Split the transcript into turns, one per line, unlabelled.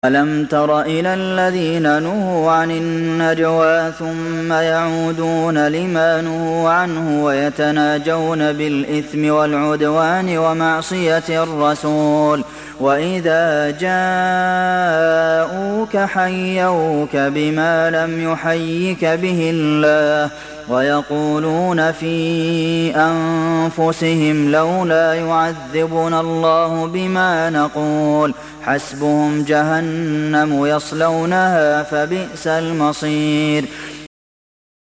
أَلَمْ تَرَ إِلَى الَّذِينَ نُهُوا عَنِ النَّجْوَىٰ ثُمَّ يَعُودُونَ لِمَا نُهُوا عَنْهُ وَيَتَنَاجَوْنَ بِالْإِثْمِ وَالْعُدْوَانِ وَمَعْصِيَتِ الرَّسُولِ وَإِذَا جَاءُوكَ حَيَّوْكَ بِمَا لَمْ يُحَيِّكَ بِهِ اللَّهُ وَيَقُولُونَ فِي أَنفُسِهِمْ لَوْلَا يُعَذِّبُنَا اللَّهُ بِمَا نَقُولُ حَسْبُهُمْ جَهَنَّمُ يَصْلَوْنَهَا فَبِئْسَ الْمَصِيرُ